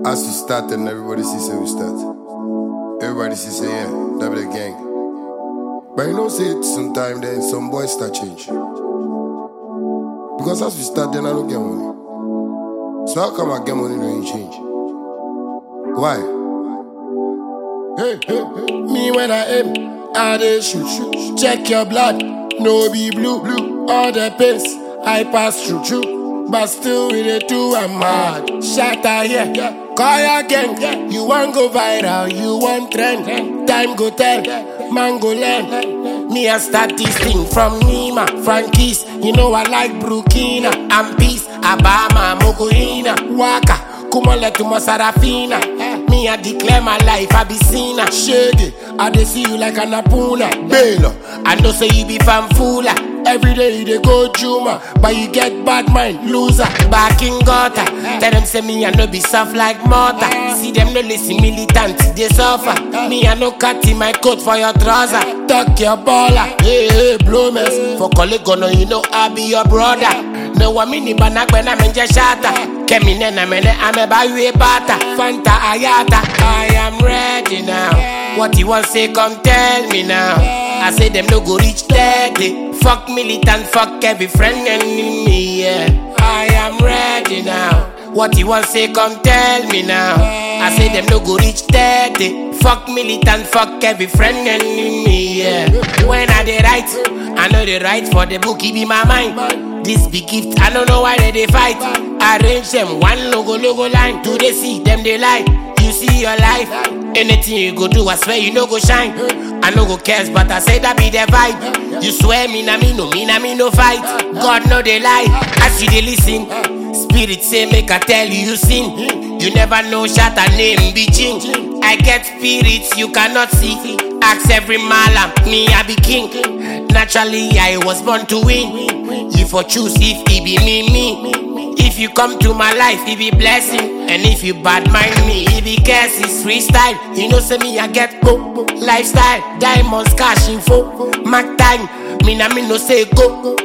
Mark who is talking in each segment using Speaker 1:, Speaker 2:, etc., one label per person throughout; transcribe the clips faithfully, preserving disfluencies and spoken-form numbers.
Speaker 1: As we start and everybody sees how we start. Everybody sees say, yeah, that be the gang. But you know, say it sometime then some boys start change. Because as we start, then I don't get money. So how come I get money when you change? Why? Hey, hey, hey. Me when I aim, I dey shoot, shoot. Check your blood, no be blue, blue. All the pace I pass through, through. But still with it too, I'm mad. Shatter here, yeah. Call your gang, yeah. You want go viral, you want trend. Time go tell, man go learn. Me I start this thing from Nima, Frankie's. You know I like Burkina and Peace, Abama, Mogoina, Waka, Kumale to Masarafina. Me I declare my life, I be seen a shady. I dey see you like an apuna, Baylor. I know say you be fanfula. Every day you dey go Juma, but you get bad mind, loser. Back in gutter, tell them say me I no be soft like mortar. See them no listen militant, they suffer. Me I no cut in my coat for your trouser. Tuck your baller, hey hey blow mess. For colleague no you know I be your brother. No one mini banak when I'm in just shatter. Kemi nena mene ame buy you a bata. Fanta ayata, I am ready now. What you want say come tell me now. I say them no go reach thirty. Fuck militant, fuck every friend enemy, yeah. I am ready now. What you want say come tell me now. I say them no go reach thirty. Fuck militant, fuck every friend enemy, yeah. When I dey write, I know they write for the book, it be my mind. This big gift, I don't know why they, they fight. Arrange them one logo, logo line. Do they see them they lie? You see your life. Anything you go do, I swear you no go shine. I no go cares, but I say that be the vibe. You swear me na me no, me na me no fight. God know they lie, as you they listen. Spirit say make I tell you you sin. You never know shatter name be change. I get spirits you cannot see. Ask every malam, me I be king. Naturally I was born to win. You for choose if it be me, me. If you come to my life, it be blessing. And if you bad mind me, it be curses. Freestyle, you know say me I get go. Lifestyle, diamonds, cash info. Mac time, me na me no say go.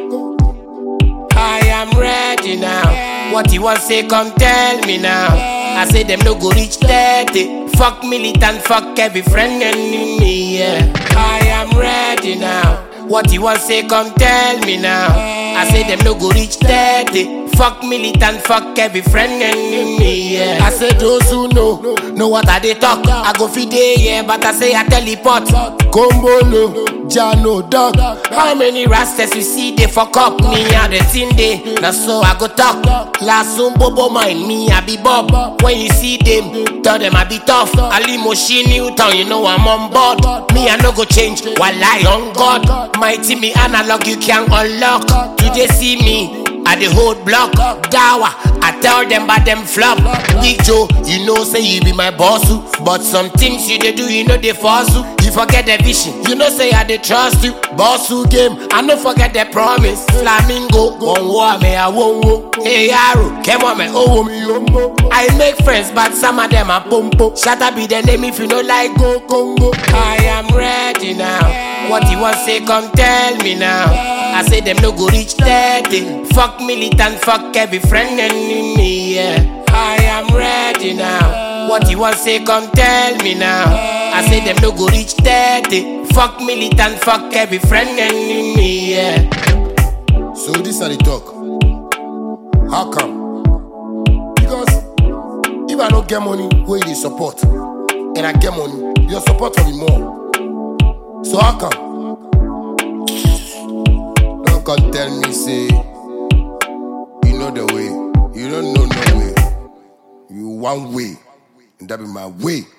Speaker 1: I am ready now. What you want say come tell me now. I say them no go reach thirty. Fuck militant, fuck every friend enemy, yeah. I am ready now. What you want say come tell me now. I say them no go reach thirty. Fuck militant, fuck every friend enemy, yeah. I say those who know, know what I they talk. I go feed day, yeah, but I say I teleport. Combolo, Jano, dog. How many rastas you see they fuck up? Me and the thing they, now so I go talk. Last soon bobo mind, me I be Bob. When you see them, tell them I be tough. Ali Moshi Newton, you know I'm on board. Me I no go change, while I on God. Mighty me analog, you can unlock. Do they see me? I the whole block, Dawa, I tell them but them flop. Big Joe, you know say you be my boss, but some things you they do, you know they force you. You forget the vision, you know say I they trust you. Boss who game, I no forget the promise. Flamingo, one war me I won't. Hey Arrow, come on me, oh me umbo. I make friends, but some of them are pompo. Shatter be the name if you know like go Congo. I am ready now. What you want say come tell me now. I say them no go reach thirty. Fuck militant, fuck every friend enemy, yeah. I am ready now. What you want say come tell me now. I say them no go reach thirty. Fuck militant, fuck every friend enemy, yeah. So this are the talk. How come? Because if I don't get money, where you support, and I get money, your support will be more. So how come? Don't come tell me say you know the way. You don't know no way. You one way, and that be my way.